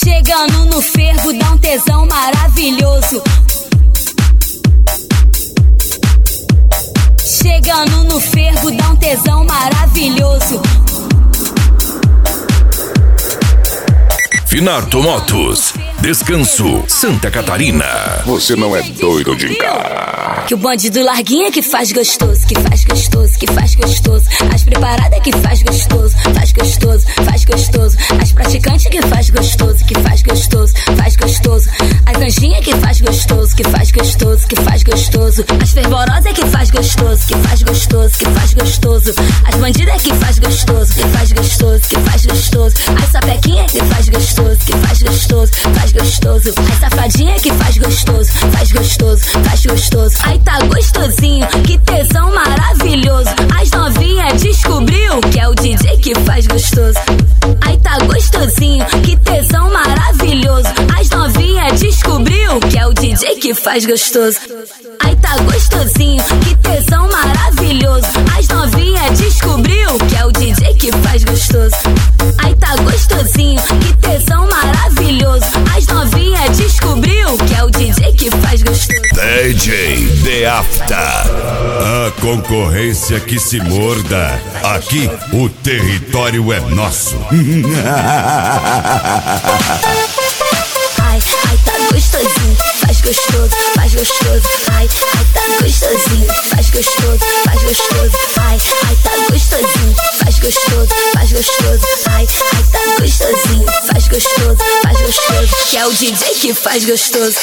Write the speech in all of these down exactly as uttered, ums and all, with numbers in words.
Chegando no fervo, dá um tesão maravilhoso. Chegando no fervo, dá um tesão maravilhoso. Finarto Motos, Descanso, Santa Catarina. Você não é doido de encarar. Que o bonde do larguinha que faz gostoso, que faz gostoso, que faz gostoso. As preparadas que faz gostoso, faz gostoso, faz gostoso. As praticantes que faz gostoso, que faz gostoso, faz gostoso. As anjinhas que faz gostoso, que faz gostoso, que faz gostoso. As fervorosas que faz gostoso, que faz gostoso, que faz gostoso. As bandidas que faz gostoso, que faz gostoso, que faz gostoso. As sapequinhas que faz gostoso, que faz gostoso, faz gostoso. As safadinhas que faz gostoso, faz gostoso, faz gostoso. Ai tá gostosinho, que tesão maravilhoso. As novinhas descobriu que é o D J que faz gostoso. Ai tá gostosinho, que tesão maravilhoso. As novinhas descobriu que é o D J que faz gostoso. Ai tá gostosinho, que tesão maravilhoso. As novinhas descobriu que é o D J que faz gostoso. Ai tá gostosinho, que tesão maravilhoso. As novinhas descobriu que é o D J que faz gostoso. D J The After. A concorrência que se morda. Aqui o território é nosso. Ai, ai tá gostosinho, faz gostoso, faz gostoso. Ai, ai tá gostosinho, faz gostoso, faz gostoso. Ai, ai tá gostosinho, faz gostoso, faz gostoso. Ai, ai tá gostosinho, faz gostoso, faz gostoso. Que é o D J que faz gostoso.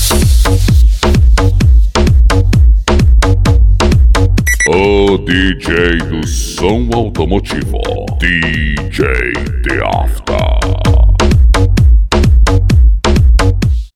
O D J do som automotivo, D J The After.